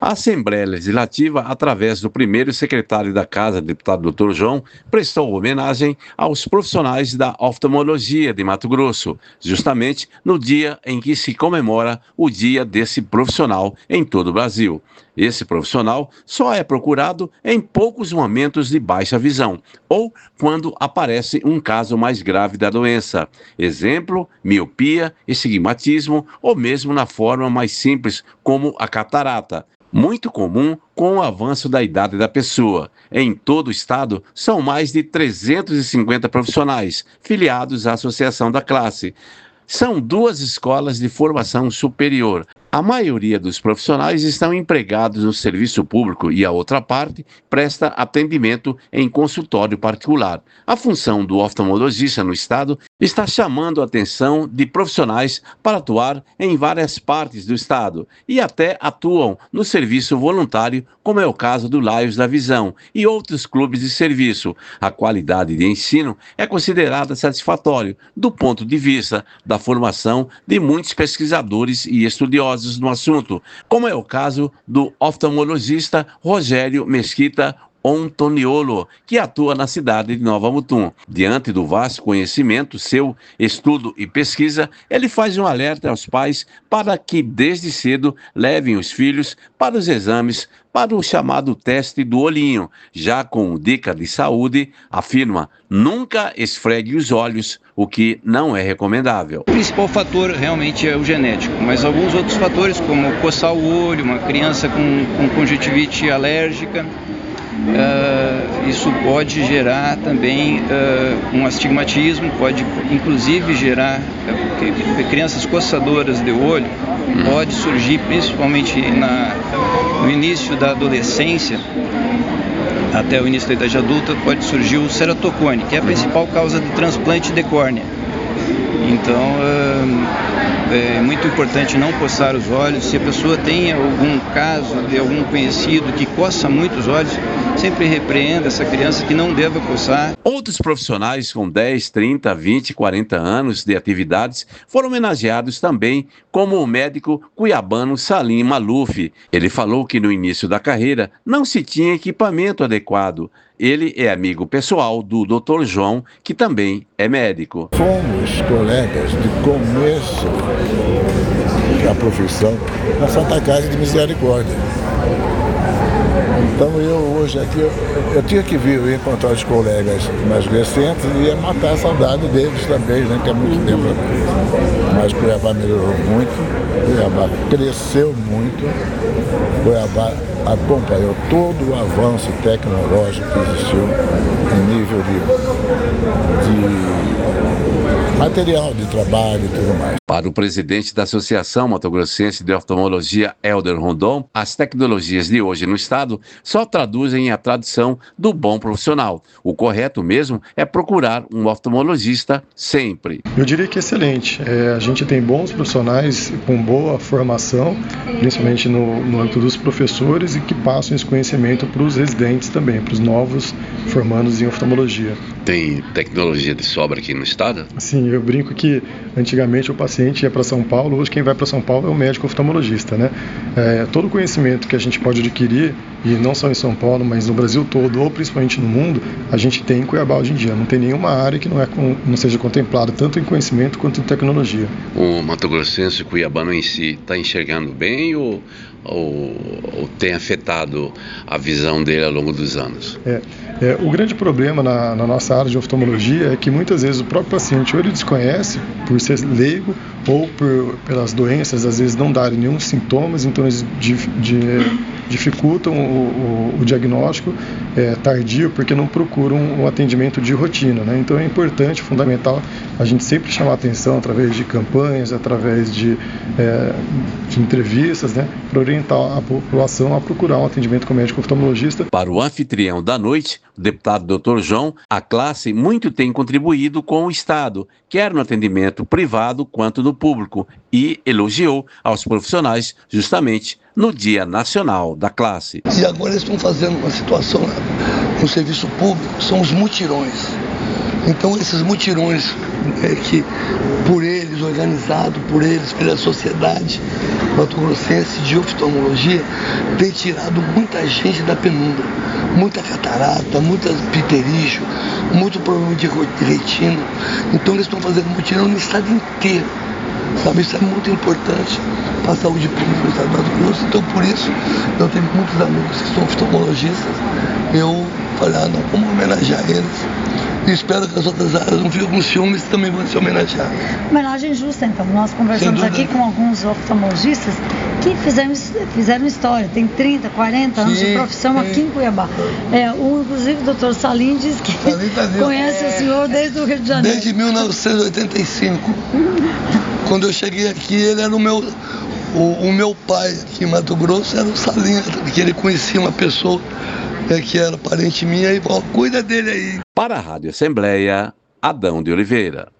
A Assembleia Legislativa, através do primeiro secretário da Casa, deputado Dr. João, prestou homenagem aos profissionais da oftalmologia de Mato Grosso, justamente no dia em que se comemora o dia desse profissional em todo o Brasil. Esse profissional só é procurado em poucos momentos de baixa visão ou quando aparece um caso mais grave da doença. Exemplo, miopia, estigmatismo ou mesmo na forma mais simples, como a catarata. Muito comum com o avanço da idade da pessoa. Em todo o estado, são mais de 350 profissionais filiados à Associação da Classe. São 2 escolas de formação superior. A maioria dos profissionais estão empregados no serviço público e a outra parte presta atendimento em consultório particular. A função do oftalmologista no estado está chamando a atenção de profissionais para atuar em várias partes do estado e até atuam no serviço voluntário, como é o caso do Laios da Visão e outros clubes de serviço. A qualidade de ensino é considerada satisfatória do ponto de vista da formação de muitos pesquisadores e estudiosos no assunto, como é o caso do oftalmologista Rogério Mesquita Ontoniolo, que atua na cidade de Nova Mutum. Diante do vasto conhecimento, seu estudo e pesquisa, ele faz um alerta aos pais para que desde cedo levem os filhos para os exames, para o chamado teste do olhinho. Já com dica de saúde, afirma, nunca esfregue os olhos, o que não é recomendável. O principal fator realmente é o genético, mas alguns outros fatores, como coçar o olho, uma criança com conjuntivite alérgica, isso pode gerar também um astigmatismo, pode inclusive gerar crianças coçadoras de olho, pode surgir principalmente no início da adolescência, até o início da idade adulta, pode surgir o ceratocone, que é a principal causa de transplante de córnea. Então, é muito importante não coçar os olhos. Se a pessoa tem algum caso de algum conhecido que coça muito os olhos, sempre repreenda essa criança que não deva coçar. Outros profissionais com 10, 30, 20, 40 anos de atividades foram homenageados também, como o médico cuiabano Salim Maluf. Ele falou que no início da carreira não se tinha equipamento adequado. Ele é amigo pessoal do Dr. João, que também é médico. Fomos colegas de começo da profissão na Santa Casa de Misericórdia. Então eu hoje aqui, eu tinha que vir encontrar os colegas mais recentes e ia matar a saudade deles também, né, que é muito tempo. Mas Cuiabá melhorou muito, Cuiabá cresceu muito, Cuiabá acompanhou todo o avanço tecnológico que existiu em nível de material de trabalho e tudo mais. Para o presidente da Associação Mato Grossense de Oftalmologia, Helder Rondon, as tecnologias de hoje no estado só traduzem a tradição do bom profissional. O correto mesmo é procurar um oftalmologista sempre. Eu diria que é excelente. A gente tem bons profissionais com boa formação, principalmente no âmbito dos professores, e que passam esse conhecimento para os residentes também, para os novos formandos em oftalmologia. Tem tecnologia de sobra aqui no estado? Sim, eu brinco que antigamente o paciente ia para São Paulo, hoje quem vai para São Paulo é o médico oftalmologista, né? Todo o conhecimento que a gente pode adquirir, e não só em São Paulo, mas no Brasil todo, ou principalmente no mundo, a gente tem em Cuiabá hoje em dia. Não tem nenhuma área que não seja contemplada, tanto em conhecimento quanto em tecnologia. O Mato Grossense cuiabano em si está enxergando bem ou tem afetado a visão dele ao longo dos anos? O grande problema na nossa área de oftalmologia é que muitas vezes o próprio paciente ou ele desconhece por ser leigo ou pelas doenças, às vezes não darem nenhum sintomas, então eles dificultam o diagnóstico tardio porque não procuram o atendimento de rotina, né? Então é importante, fundamental, a gente sempre chamar a atenção através de campanhas, através de entrevistas, né, para orientar a população a procurar um atendimento com o médico oftalmologista. Para o anfitrião da noite, o deputado Dr. João, a classe muito tem contribuído com o Estado, quer no atendimento privado quanto no público, e elogiou aos profissionais justamente no Dia Nacional da Classe. E agora eles estão fazendo uma situação no serviço público, são os mutirões. Então esses mutirões que por eles clubes organizados por eles, pela sociedade mato-grossense de oftalmologia, tem tirado muita gente da penumbra. Muita catarata, muita pterígio, muito problema de retina. Então eles estão fazendo mutirão no estado inteiro. Sabe, isso é muito importante para a saúde pública do estado do Mato Grosso. Então por isso eu tenho muitos amigos que são oftalmologistas. Eu falei, não, vamos homenagear eles. E espero que as outras áreas não fiquem com ciúmes e também vão se homenagear. Homenagem justa, então. Nós conversamos aqui com alguns oftalmologistas que fizeram história, tem 30, 40 anos de profissão aqui em Cuiabá. Inclusive o doutor Salim diz que conhece o senhor desde o Rio de Janeiro. Desde 1985. Quando eu cheguei aqui, ele era o meu pai aqui em Mato Grosso, era o Salim, que ele conhecia uma pessoa que era parente minha e falou, cuida dele aí. Para a Rádio Assembleia, Adão de Oliveira.